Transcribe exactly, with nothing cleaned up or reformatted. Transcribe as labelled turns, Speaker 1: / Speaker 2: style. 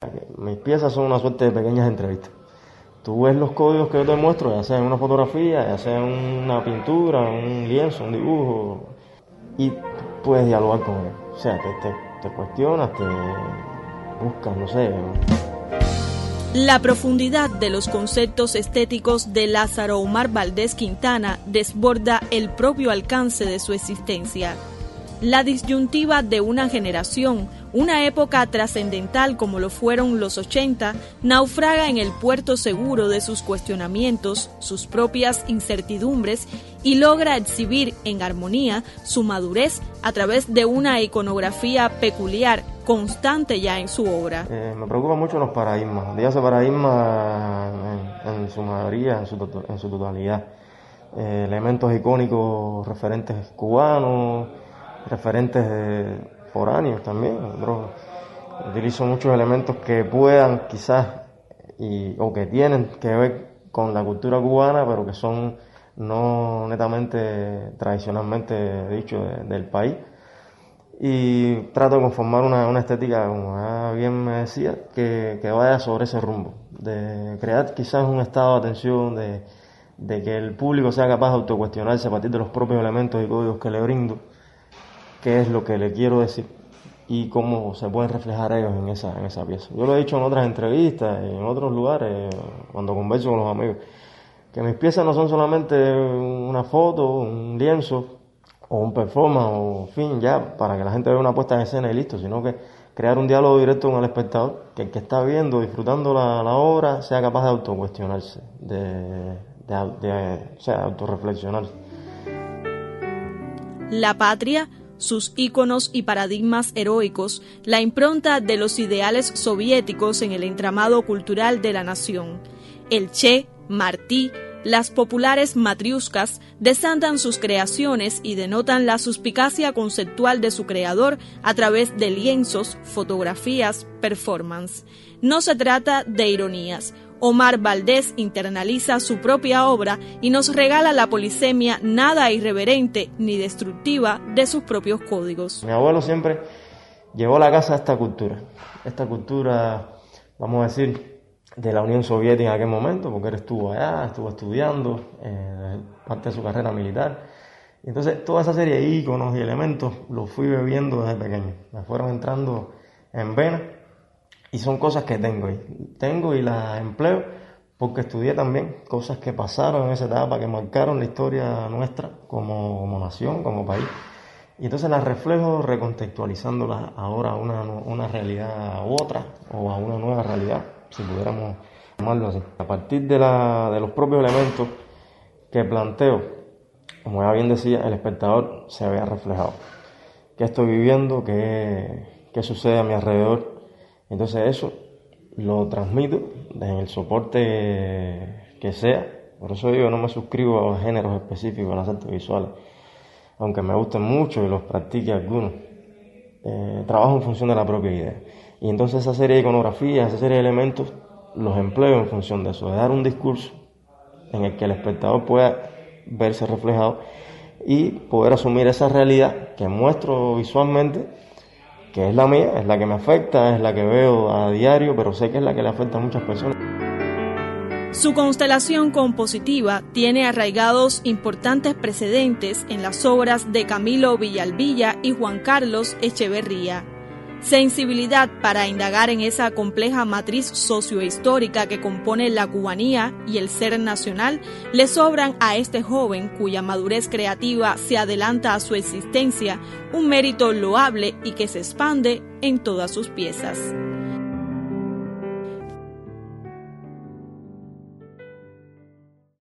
Speaker 1: Mis piezas son una suerte de pequeñas entrevistas. Tú ves los códigos que yo te muestro, ya sea en una fotografía, ya sea en una pintura, un lienzo, un dibujo, y puedes dialogar con ellos. O sea, te, te, te cuestionas, te buscas, no sé.
Speaker 2: La profundidad de los conceptos estéticos de Lázaro Omar Valdés Quintana desborda el propio alcance de su existencia. La disyuntiva de una generación, una época trascendental como lo fueron los ochenta, naufraga en el puerto seguro de sus cuestionamientos, sus propias incertidumbres, y logra exhibir en armonía su madurez a través de una iconografía peculiar, constante ya en su obra.
Speaker 1: Eh, me preocupan mucho los paradigmas. Dígase paradigmas en, en su mayoría, en su, en su totalidad. Eh, elementos icónicos referentes cubanos, referentes eh, foráneos también. Otros, utilizo muchos elementos que puedan quizás y, o que tienen que ver con la cultura cubana, pero que son no netamente tradicionalmente dicho de, del país, y trato de conformar una, una estética, como ya bien me decía, que, que vaya sobre ese rumbo, de crear quizás un estado de atención, de, de que el público sea capaz de autocuestionarse a partir de los propios elementos y códigos que le brindo, qué es lo que le quiero decir y cómo se pueden reflejar ellos en esa, en esa pieza. Yo lo he dicho en otras entrevistas y en otros lugares, cuando converso con los amigos, que mis piezas no son solamente una foto, un lienzo o un performance o fin, ya, para que la gente vea una puesta en escena y listo, sino que crear un diálogo directo con el espectador, que el que está viendo, disfrutando la, la obra, sea capaz de autocuestionarse, de, de, de, o sea, autorreflexionarse.
Speaker 2: La patria, sus íconos y paradigmas heroicos, la impronta de los ideales soviéticos en el entramado cultural de la nación. El Che, Martí, las populares matriuscas desantan sus creaciones y denotan la suspicacia conceptual de su creador a través de lienzos, fotografías, performance. No se trata de ironías. Omar Valdés internaliza su propia obra y nos regala la polisemia nada irreverente ni destructiva de sus propios códigos.
Speaker 1: Mi abuelo siempre llevó a la casa esta cultura, esta cultura, vamos a decir, de la Unión Soviética en aquel momento, porque él estuvo allá, estuvo estudiando, eh, parte de su carrera militar. Y entonces toda esa serie de íconos y elementos los fui bebiendo desde pequeño, me fueron entrando en vena. Y son cosas que tengo y tengo y las empleo porque estudié también cosas que pasaron en esa etapa, que marcaron la historia nuestra como, como nación, como país. Y entonces las reflejo recontextualizándolas ahora a una, una realidad u otra, o a una nueva realidad, si pudiéramos llamarlo así. A partir de, la, de los propios elementos que planteo, como ya bien decía, el espectador se vea reflejado. ¿Qué estoy viviendo? ¿Qué, qué sucede a mi alrededor? Entonces eso lo transmito en el soporte que sea. Por eso digo, no me suscribo a géneros específicos de las artes visuales, aunque me gusten mucho y los practique algunos. Eh, trabajo en función de la propia idea. Y entonces esa serie de iconografías, esa serie de elementos, los empleo en función de eso, de dar un discurso en el que el espectador pueda verse reflejado y poder asumir esa realidad que muestro visualmente, que es la mía, es la que me afecta, es la que veo a diario, pero sé que es la que le afecta a muchas personas.
Speaker 2: Su constelación compositiva tiene arraigados importantes precedentes en las obras de Camilo Villalbilla y Juan Carlos Echeverría. Sensibilidad para indagar en esa compleja matriz sociohistórica que compone la cubanía y el ser nacional le sobran a este joven cuya madurez creativa se adelanta a su existencia, un mérito loable y que se expande en todas sus piezas.